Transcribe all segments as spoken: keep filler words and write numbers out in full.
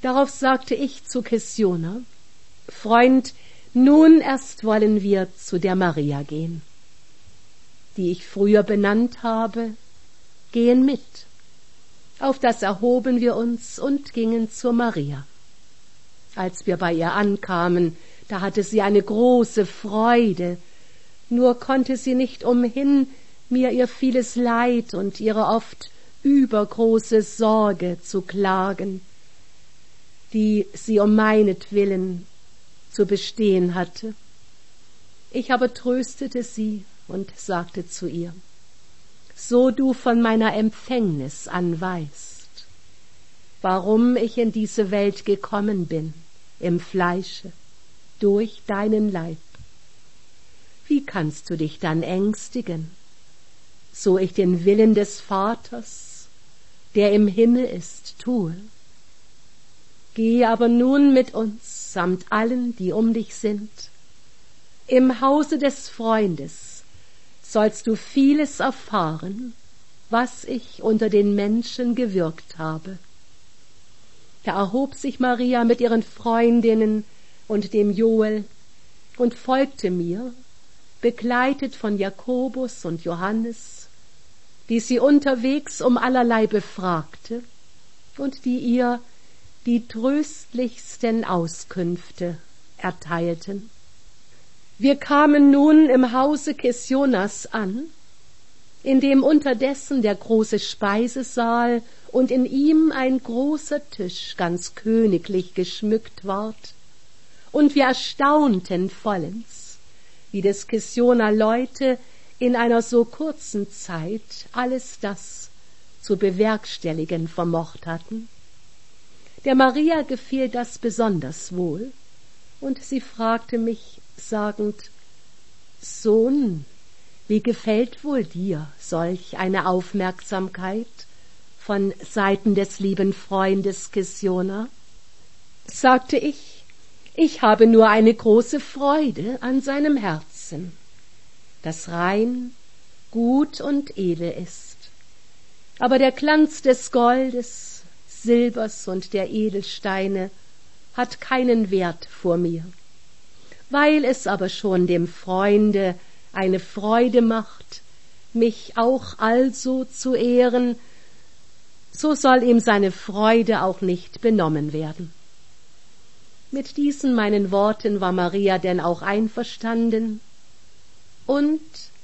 Darauf sagte ich zu Kessiona: Freund, nun erst wollen wir zu der Maria gehen, die ich früher benannt habe, gehen mit. Auf das erhoben wir uns und gingen zur Maria. Als wir bei ihr ankamen, da hatte sie eine große Freude, nur konnte sie nicht umhin, mir ihr vieles Leid und ihre oft übergroße Sorge zu klagen, die sie um meinetwillen zu bestehen hatte. Ich aber tröstete sie und sagte zu ihr: So du von meiner Empfängnis an weißt, warum ich in diese Welt gekommen bin, im Fleische, durch deinen Leib, wie kannst du dich dann ängstigen, so ich den Willen des Vaters, der im Himmel ist, tue? Geh aber nun mit uns samt allen, die um dich sind. Im Hause des Freundes sollst du vieles erfahren, was ich unter den Menschen gewirkt habe. Da erhob sich Maria mit ihren Freundinnen und dem Joel und folgte mir, begleitet von Jakobus und Johannes, die sie unterwegs um allerlei befragte und die ihr die tröstlichsten Auskünfte erteilten. Wir kamen nun im Hause Kessionas an, in dem unterdessen der große Speisesaal und in ihm ein großer Tisch ganz königlich geschmückt ward, und wir erstaunten vollends, wie des Kessioner Leute in einer so kurzen Zeit alles das zu bewerkstelligen vermocht hatten. Der Maria gefiel das besonders wohl, und sie fragte mich sagend: Sohn, wie gefällt wohl dir solch eine Aufmerksamkeit von Seiten des lieben Freundes Kessiona? Sagte ich: Ich habe nur eine große Freude an seinem Herzen, das rein, gut und edel ist. Aber der Glanz des Goldes, Silbers und der Edelsteine hat keinen Wert vor mir. Weil es aber schon dem Freunde eine Freude macht, mich auch also zu ehren, so soll ihm seine Freude auch nicht benommen werden. Mit diesen meinen Worten war Maria denn auch einverstanden, und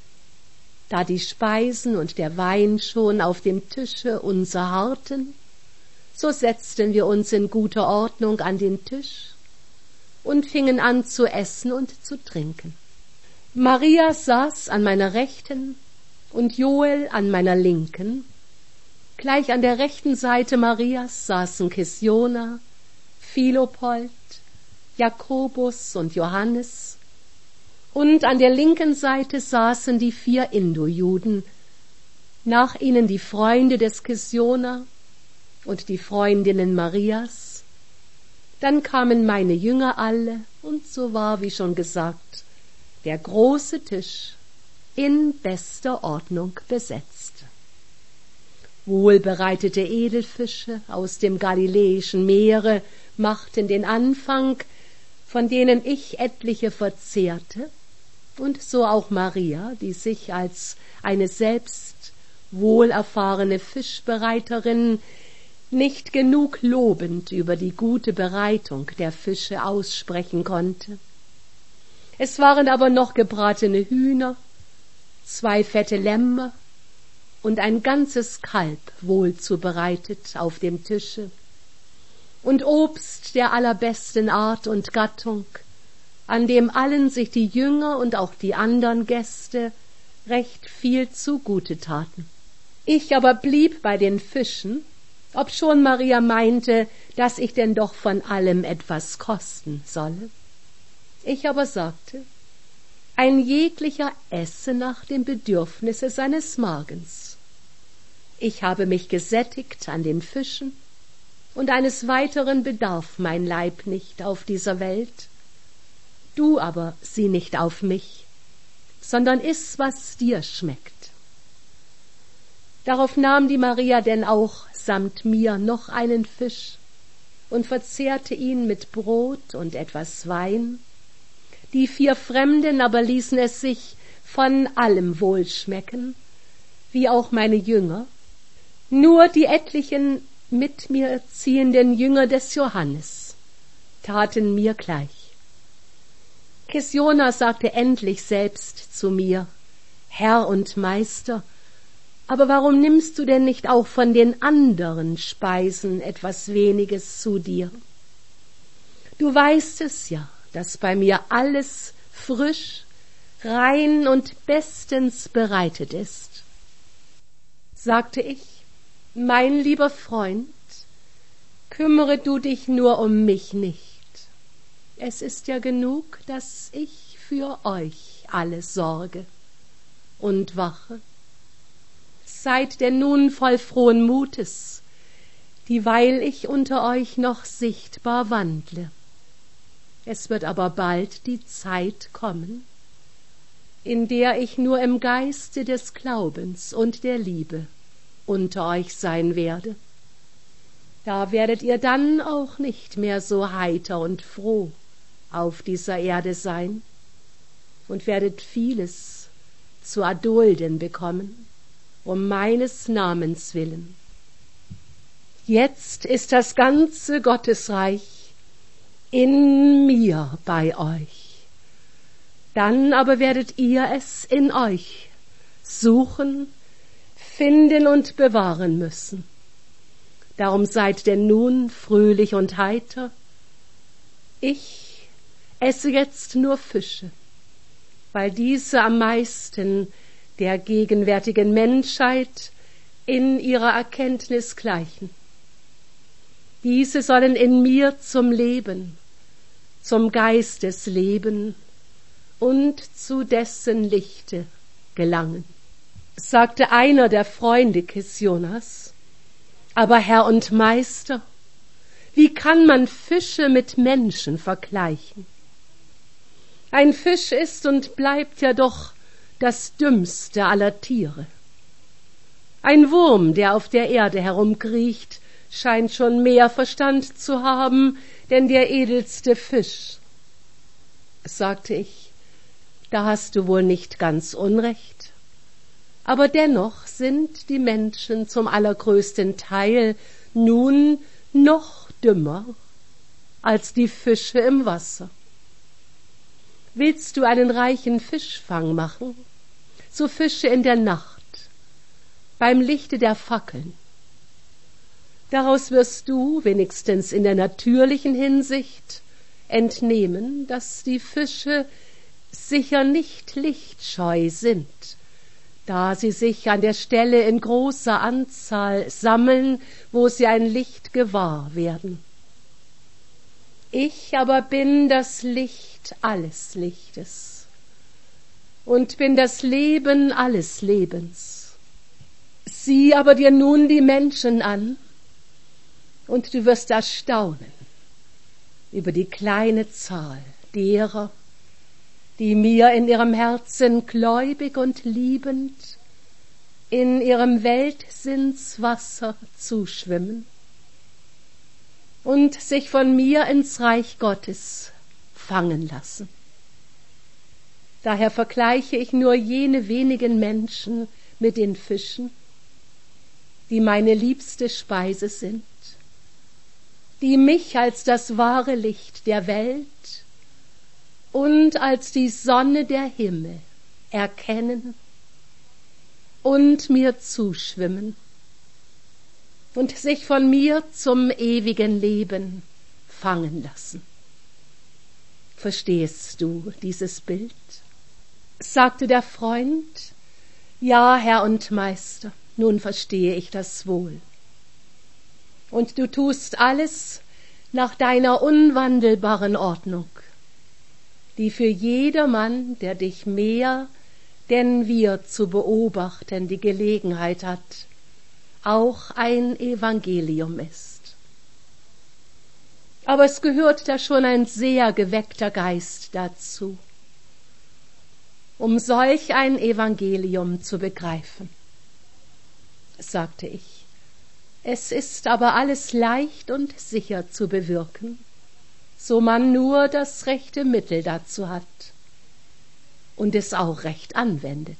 da die Speisen und der Wein schon auf dem Tische unser harrten, so setzten wir uns in guter Ordnung an den Tisch und fingen an zu essen und zu trinken. Maria saß an meiner Rechten und Joel an meiner Linken. Gleich an der rechten Seite Marias saßen Kessiona, Philopold, Jakobus und Johannes, und an der linken Seite saßen die vier Indojuden, nach ihnen die Freunde des Kessiona und die Freundinnen Marias. Dann kamen meine Jünger alle, und so war, wie schon gesagt, der große Tisch in bester Ordnung besetzt. Wohlbereitete Edelfische aus dem galiläischen Meere machten den Anfang, von denen ich etliche verzehrte, und so auch Maria, die sich als eine selbst wohlerfahrene Fischbereiterin nicht genug lobend über die gute Bereitung der Fische aussprechen konnte. Es waren aber noch gebratene Hühner, zwei fette Lämmer und ein ganzes Kalb wohl zubereitet auf dem Tische, und Obst der allerbesten Art und Gattung, an dem allen sich die Jünger und auch die andern Gäste recht viel zugute taten. Ich aber blieb bei den Fischen, obschon Maria meinte, dass ich denn doch von allem etwas kosten solle. Ich aber sagte: Ein jeglicher esse nach dem Bedürfnisse seines Magens. Ich habe mich gesättigt an den Fischen, und eines Weiteren bedarf mein Leib nicht auf dieser Welt. Du aber sieh nicht auf mich, sondern iss, was dir schmeckt. Darauf nahm die Maria denn auch samt mir noch einen Fisch und verzehrte ihn mit Brot und etwas Wein. Die vier Fremden aber ließen es sich von allem wohlschmecken, wie auch meine Jünger. Nur die etlichen mit mir ziehenden Jünger des Johannes taten mir gleich. Kesjona sagte endlich selbst zu mir: Herr und Meister, aber warum nimmst du denn nicht auch von den anderen Speisen etwas weniges zu dir? Du weißt es ja, dass bei mir alles frisch, rein und bestens bereitet ist. Sagte ich: Mein lieber Freund, kümmere du dich nur um mich nicht. Es ist ja genug, dass ich für euch alle sorge und wache. Seid denn nun voll frohen Mutes, dieweil ich unter euch noch sichtbar wandle. Es wird aber bald die Zeit kommen, in der ich nur im Geiste des Glaubens und der Liebe unter euch sein werde. Da werdet ihr dann auch nicht mehr so heiter und froh auf dieser Erde sein und werdet vieles zu erdulden bekommen, um meines Namens willen. Jetzt ist das ganze Gottesreich in mir bei euch. Dann aber werdet ihr es in euch suchen, finden und bewahren müssen. Darum seid denn nun fröhlich und heiter. Ich esse jetzt nur Fische, weil diese am meisten der gegenwärtigen Menschheit in ihrer Erkenntnis gleichen. Diese sollen in mir zum Leben, zum Geistesleben und zu dessen Lichte gelangen. Sagte einer der Freunde Kesjonas: Aber Herr und Meister, wie kann man Fische mit Menschen vergleichen? Ein Fisch ist und bleibt ja doch das dümmste aller Tiere. Ein Wurm, der auf der Erde herumkriecht, scheint schon mehr Verstand zu haben, denn der edelste Fisch. Sagte ich: Da hast du wohl nicht ganz unrecht. Aber dennoch sind die Menschen zum allergrößten Teil nun noch dümmer als die Fische im Wasser. Willst du einen reichen Fischfang machen, so fische in der Nacht, beim Lichte der Fackeln. Daraus wirst du, wenigstens in der natürlichen Hinsicht, entnehmen, dass die Fische sicher nicht lichtscheu sind, da sie sich an der Stelle in großer Anzahl sammeln, wo sie ein Licht gewahr werden. Ich aber bin das Licht alles Lichtes und bin das Leben alles Lebens. Sieh aber dir nun die Menschen an, und du wirst erstaunen über die kleine Zahl derer, die mir in ihrem Herzen gläubig und liebend in ihrem Weltsinnswasser zuschwimmen und sich von mir ins Reich Gottes fangen lassen. Daher vergleiche ich nur jene wenigen Menschen mit den Fischen, die meine liebste Speise sind, die mich als das wahre Licht der Welt und als die Sonne der Himmel erkennen und mir zuschwimmen und sich von mir zum ewigen Leben fangen lassen. Verstehst du dieses Bild? Sagte der Freund: Ja, Herr und Meister, nun verstehe ich das wohl. Und du tust alles nach deiner unwandelbaren Ordnung, die für jedermann, der dich mehr denn wir zu beobachten die Gelegenheit hat, auch ein Evangelium ist. Aber es gehört da schon ein sehr geweckter Geist dazu, um solch ein Evangelium zu begreifen. Sagte ich: Es ist aber alles leicht und sicher zu bewirken, so man nur das rechte Mittel dazu hat und es auch recht anwendet.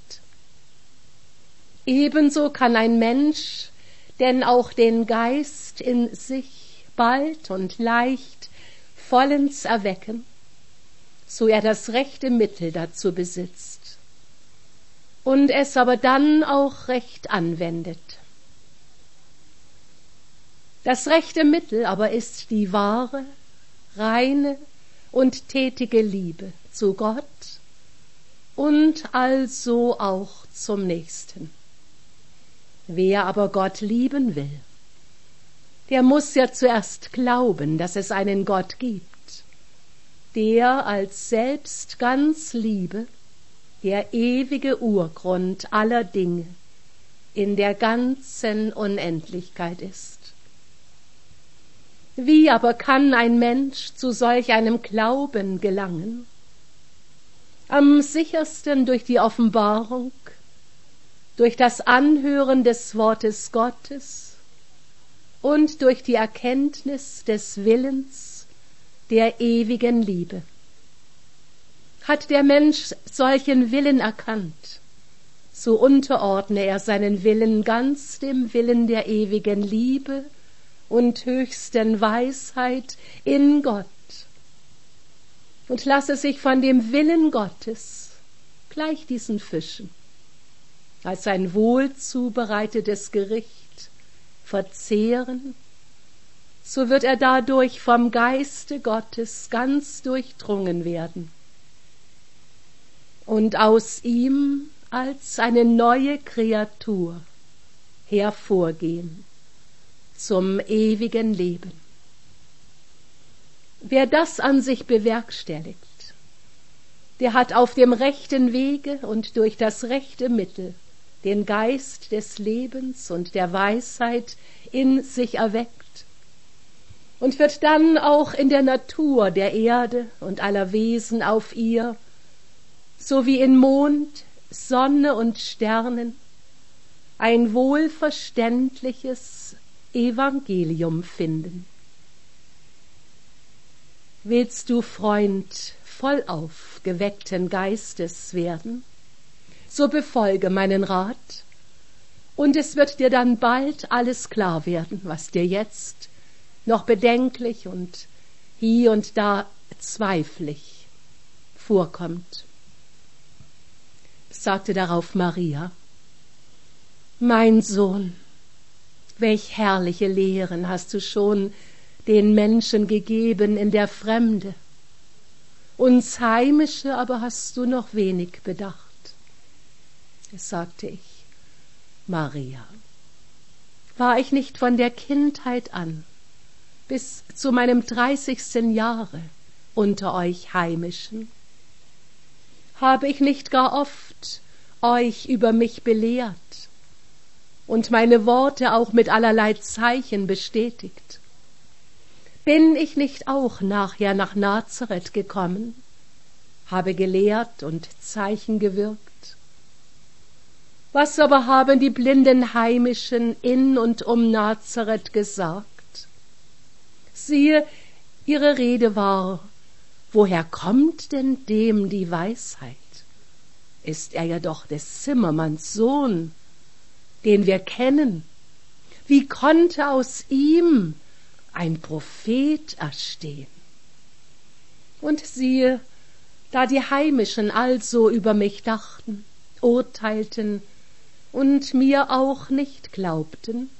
Ebenso kann ein Mensch denn auch den Geist in sich bald und leicht vollends erwecken, so er das rechte Mittel dazu besitzt und es aber dann auch recht anwendet. Das rechte Mittel aber ist die wahre, reine und tätige Liebe zu Gott und also auch zum Nächsten. Wer aber Gott lieben will, der muss ja zuerst glauben, dass es einen Gott gibt, der als selbst ganz Liebe, der ewige Urgrund aller Dinge in der ganzen Unendlichkeit ist. Wie aber kann ein Mensch zu solch einem Glauben gelangen? Am sichersten durch die Offenbarung, durch das Anhören des Wortes Gottes und durch die Erkenntnis des Willens der ewigen Liebe. Hat der Mensch solchen Willen erkannt, so unterordne er seinen Willen ganz dem Willen der ewigen Liebe und höchsten Weisheit in Gott und lasse sich von dem Willen Gottes, gleich diesen Fischen, als ein wohl zubereitetes Gericht verzehren, so wird er dadurch vom Geiste Gottes ganz durchdrungen werden und aus ihm als eine neue Kreatur hervorgehen zum ewigen Leben. Wer das an sich bewerkstelligt, der hat auf dem rechten Wege und durch das rechte Mittel den Geist des Lebens und der Weisheit in sich erweckt und wird dann auch in der Natur der Erde und aller Wesen auf ihr, sowie in Mond, Sonne und Sternen, ein wohlverständliches Evangelium finden. Willst du, Freund, vollauf geweckten Geistes werden, so befolge meinen Rat, und es wird dir dann bald alles klar werden, was dir jetzt noch bedenklich und hie und da zweiflich vorkommt. Sagte darauf Maria: Mein Sohn, welch herrliche Lehren hast du schon den Menschen gegeben in der Fremde. Uns Heimische aber hast du noch wenig bedacht. Es sagte ich: Maria, war ich nicht von der Kindheit an bis zu meinem dreißigsten Jahre unter euch Heimischen? Habe ich nicht gar oft euch über mich belehrt und meine Worte auch mit allerlei Zeichen bestätigt? Bin ich nicht auch nachher nach Nazareth gekommen, habe gelehrt und Zeichen gewirkt? Was aber haben die blinden Heimischen in und um Nazareth gesagt? Siehe, ihre Rede war: Woher kommt denn dem die Weisheit? Ist er ja doch des Zimmermanns Sohn, den wir kennen. Wie konnte aus ihm ein Prophet erstehen? Und siehe, da die Heimischen also über mich dachten, urteilten und mir auch nicht glaubten,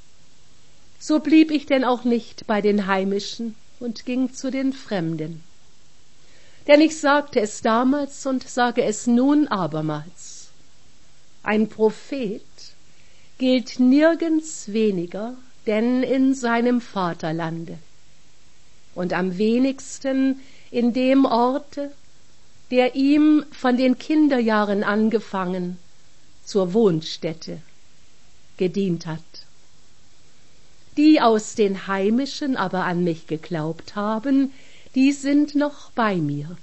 so blieb ich denn auch nicht bei den Heimischen und ging zu den Fremden. Denn ich sagte es damals und sage es nun abermals: Ein Prophet gilt nirgends weniger denn in seinem Vaterlande und am wenigsten in dem Orte, der ihm von den Kinderjahren angefangen zur Wohnstätte gedient hat. Die aus den Heimischen aber an mich geglaubt haben, die sind noch bei mir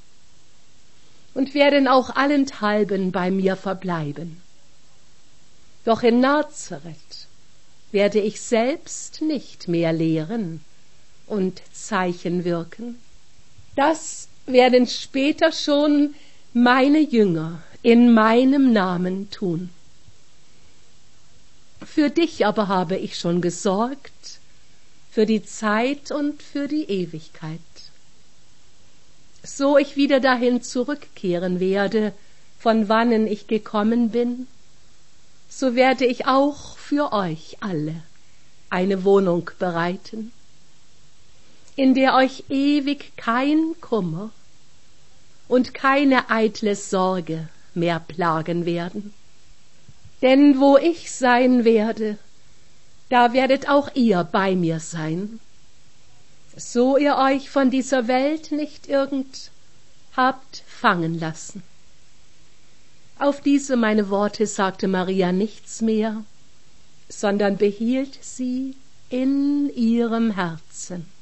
und werden auch allenthalben bei mir verbleiben. Doch in Nazareth werde ich selbst nicht mehr lehren und Zeichen wirken. Das werden später schon meine Jünger in meinem Namen tun. Für dich aber habe ich schon gesorgt, für die Zeit und für die Ewigkeit. So ich wieder dahin zurückkehren werde, von wannen ich gekommen bin, so werde ich auch für euch alle eine Wohnung bereiten, in der euch ewig kein Kummer und keine eitle Sorge mehr plagen werden. Denn wo ich sein werde, da werdet auch ihr bei mir sein, so ihr euch von dieser Welt nicht irgend habt fangen lassen. Auf diese meine Worte sagte Maria nichts mehr, sondern behielt sie in ihrem Herzen.